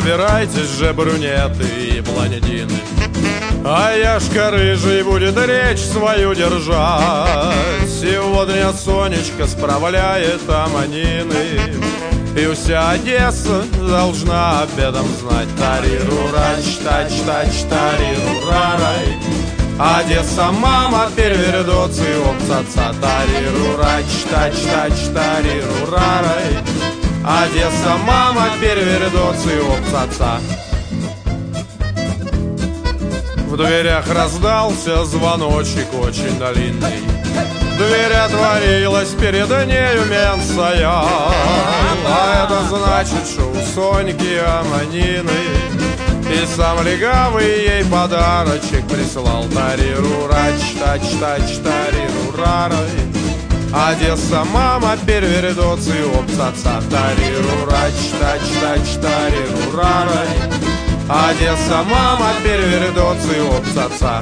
собирайтесь же, брюнеты и блондины, а Яшка рыжий будет речь свою держать. Сегодня Сонечка справляет аманины, и вся Одесса должна об этом знать. Тари-рурач, тач-тач, тари-рурарай. Одесса, мама, перевернется и опцаца. Тари-рурач, тач-тач, тари-рурарай. Одесса, мама, перевернется и опцаца. В дверях раздался звоночек очень длинный. Дверь отворилась, перед нею мент стоял. А это значит, что у Соньки аманины, и сам легавый ей подарочек прислал. Тари-рурач, тач-тач, тари-рурарай. Одесса, мама, перевернется и опцаца. Тари-рурач, тач-тач, тари-рурарай. Одесса, мама, перевернется и опцаца.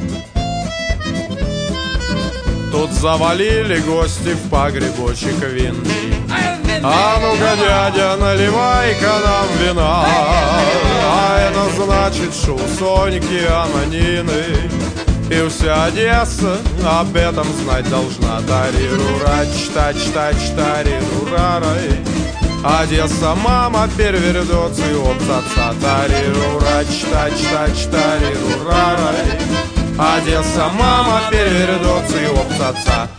Тут завалили гости в погребочек винный. А ну-ка, дядя, наливай-ка нам вина. А это значит, что у Соньки аманины, и вся Одесса об этом знать должна. Тари-рурач, тач-тач, тари-рурарай. Одесса, мама, перевернется и опцаца. Тари-рурач, тач-тач, тари-рурарай. Одесса, мама, перевернется и опцаца.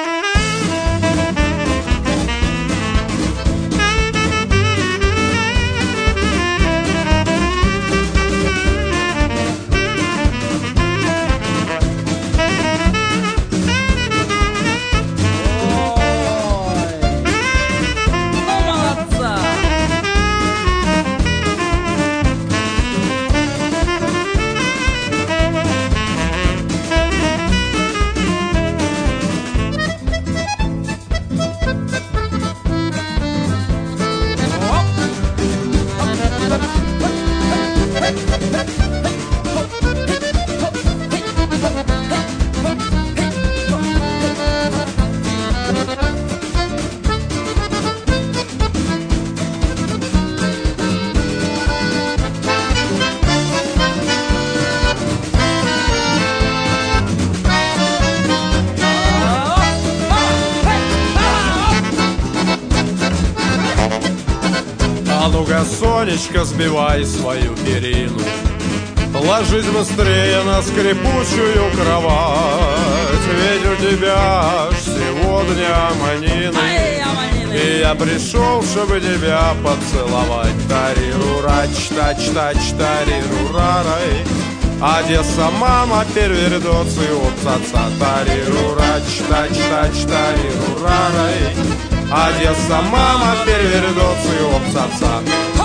А ну-ка, Сонечка, сбивай свою перину, ложись быстрее на скрипучую кровать. Ведь у тебя ж сегодня аманины, и я пришел, чтобы тебя поцеловать. Тари-рурач, тач-тач, тари-рурарай. Одесса, мама, перевернется и опцаца. Тари-рурач, тач-тач, тари-рурарай. Одесса, мама, перевернется и опцаца.